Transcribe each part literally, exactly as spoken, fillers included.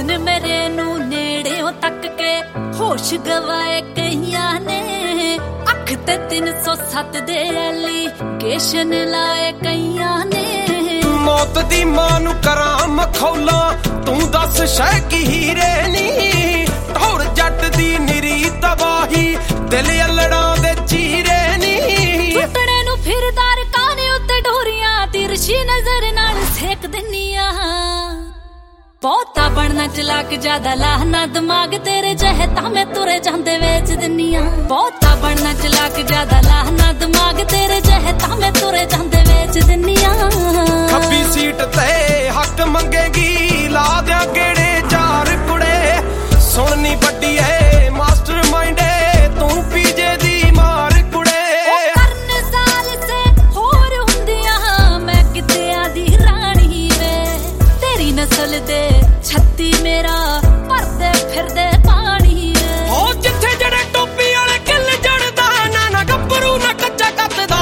हुस्न मेरे नू नेड़ेओ तक के होश गवाए कईयां ने अख ते तीन सौ सत्त दे एलीगेशन लाए कईयां ने मौत दी मां नू करां मखौला तू दस शह की हीरे नी ढोल जट दी निरी तबाही दिल अलड़ां दे चीरे नी टुटड़े नू फिरदार काने उत्ते ढोरियां तिरछी नजर नाल सेक दिन्नियां बहुता बनना चलाक ज्यादा लाहना दिमाग तेरे जहता मैं तुरे जांदे वेच दिन्नियां बहुता बनना चलाक ज्यादा लाहना दिमाग तेरे जहता मैं तुरे जांदे वेच दिन्नियां खब्बी सीट ते हक मंगेगी ला दियां गेड़े चार कुड़े सुननी बड्डी है मास्टर माइंड है तू पीजे दी मार कुड़े करन साल से होर हुंदियां मैं किते आदी रानी वे तेरी नस्ल दे छत्ती मेरा भरदे फिरदे पानी हो जिथे जड़े टोपी वाले किल जड़दा ना ना गब्बरू ना कच्चा कतदा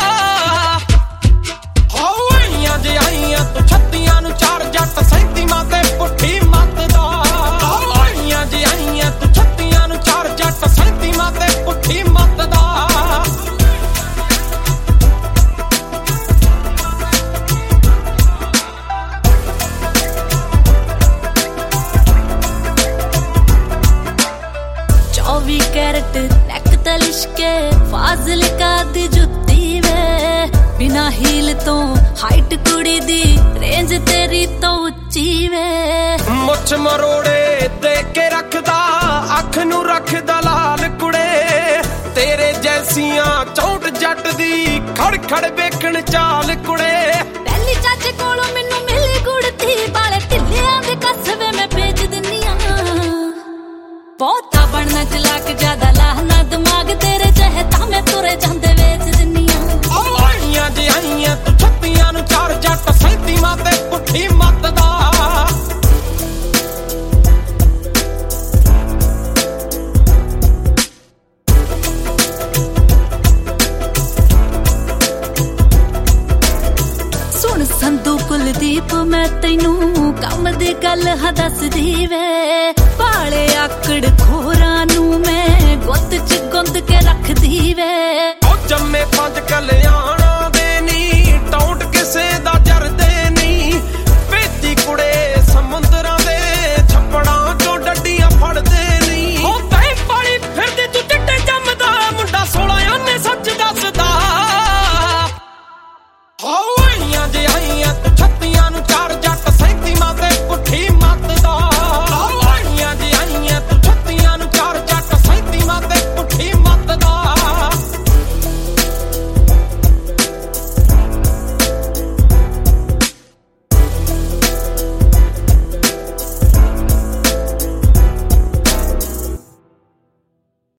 हो आईयां जे आईयां तू छत्तियां नू चार जट सैंती माते पुट्ठी मतदा आईयां जे आईयां तू छत्तियां नू चार जट सैंती माते पुट्ठी मतदा चौबी कैरेट नैक तलिशके फाजिलका दी जुत्ती वे बिना हील तो हाइट कुड़ी दी रेंज तेरी तो उच्ची वे मुछ मरोड़े दे के रखदा अख नू रखदा लाल कुड़े तेरे जैसियां चौंट जट दी खड़ खड़ बेकण चाल कुड़े पहली चाचे कोलों मैनू मिली गुड़ती वाले ढिलियां दे कसवे मैं भेज दिन्नियां बहुता बनना चलाक ज्यादा लाहना दिमाग तेरे जहता मैं तुरे जांदे वेच दिन्नियां आईयां जे आईयां तू छत्तियां नू चार जट सैंती माते पुट्ठी मतदा सुन संधू कुलदीप मैं तैनू कम दी गल हा दसदी वे पाले आकड़ खोरां नू मैं गुत्त च गुंद के रखदी वे ओ जम्मे पंज कल्याण